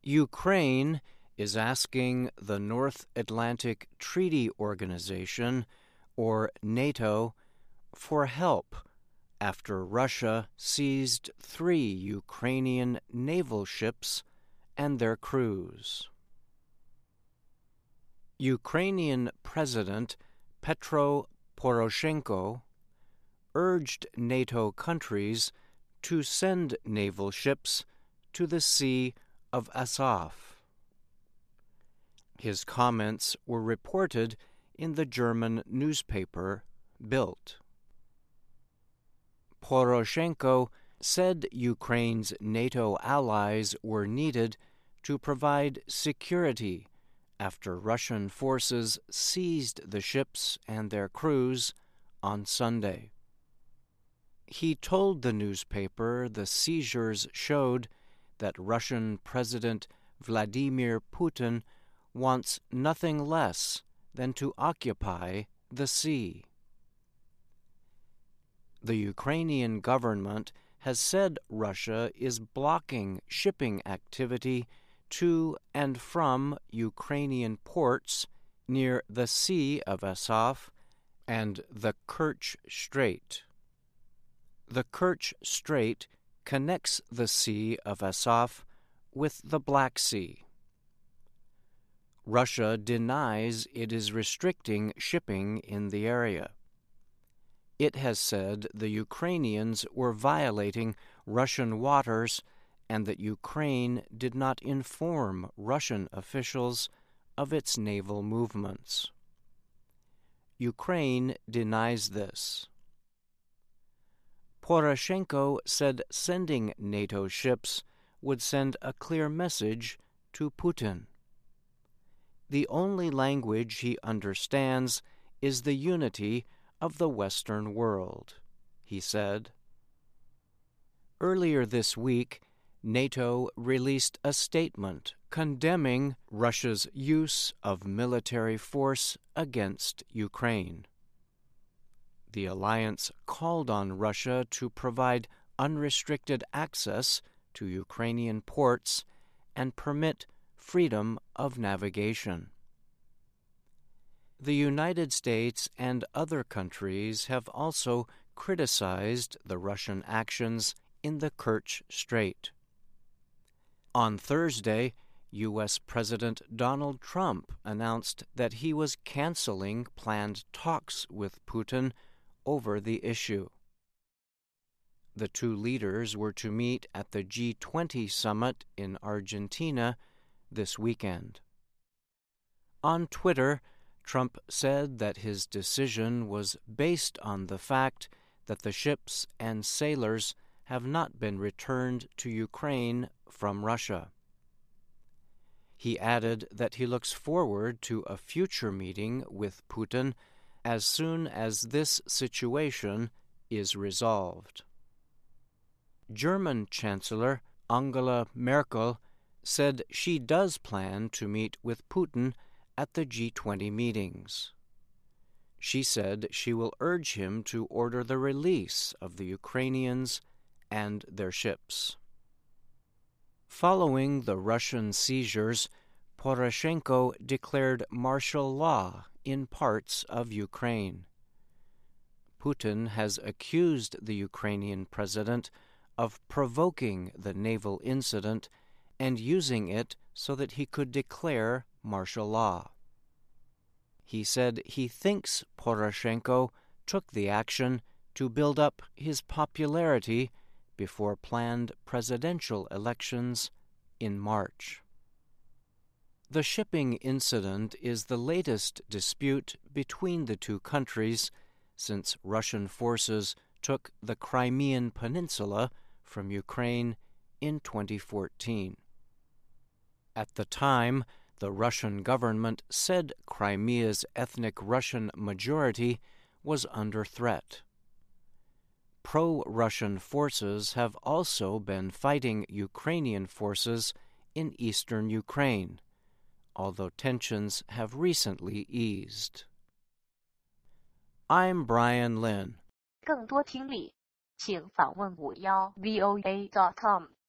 Ukraine is asking the North Atlantic Treaty Organization, or NATO, for help after Russia seized 3 Ukrainian naval ships and their crews. Ukrainian President Petro Poroshenko urged NATO countries to send naval ships to the Sea of Azov. His comments were reported in the German newspaper Bild. Poroshenko said Ukraine's NATO allies were needed to provide security after Russian forces seized the ships and their crews on Sunday. He told the newspaper the seizures showed that Russian President Vladimir Putin wants nothing less than to occupy the sea. The Ukrainian government has said Russia is blocking shipping activity to and from Ukrainian ports near the Sea of Azov and the Kerch Strait. The Kerch Strait connects the Sea of Azov with the Black Sea. Russia denies it is restricting shipping in the area. It has said the Ukrainians were violating Russian waters and that Ukraine did not inform Russian officials of its naval movements. Ukraine denies this. Poroshenko said sending NATO ships would send a clear message to Putin. The only language he understands is the unity of the Western world, he said. Earlier this week, NATO released a statement condemning Russia's use of military force against Ukraine. The alliance called on Russia to provide unrestricted access to Ukrainian ports and permit freedom of navigation. The United States and other countries have also criticized the Russian actions in the Kerch Strait. On Thursday, U.S. President Donald Trump announced that he was canceling planned talks with Putin over the issue. The two leaders were to meet at the G20 summit in Argentina this weekend. On Twitter, Trump said that his decision was based on the fact that the ships and sailors have not been returned to Ukraine from Russia. He added that he looks forward to a future meeting with Putin as soon as this situation is resolved. German Chancellor Angela Merkel said she does plan to meet with Putin at the G20 meetings. She said she will urge him to order the release of the Ukrainians and their ships. Following the Russian seizures, Poroshenko declared martial law in parts of Ukraine. Putin has accused the Ukrainian president of provoking the naval incident and using it so that he could declare martial law. He said he thinks Poroshenko took the action to build up his popularity before planned presidential elections in March. The shipping incident is the latest dispute between the two countries since Russian forces took the Crimean Peninsula from Ukraine in 2014. At the time, the Russian government said Crimea's ethnic Russian majority was under threat. Pro-Russian forces have also been fighting Ukrainian forces in eastern Ukraine, although tensions have recently eased. I'm Brian Lynn. 更多听力，请访问51voa.com。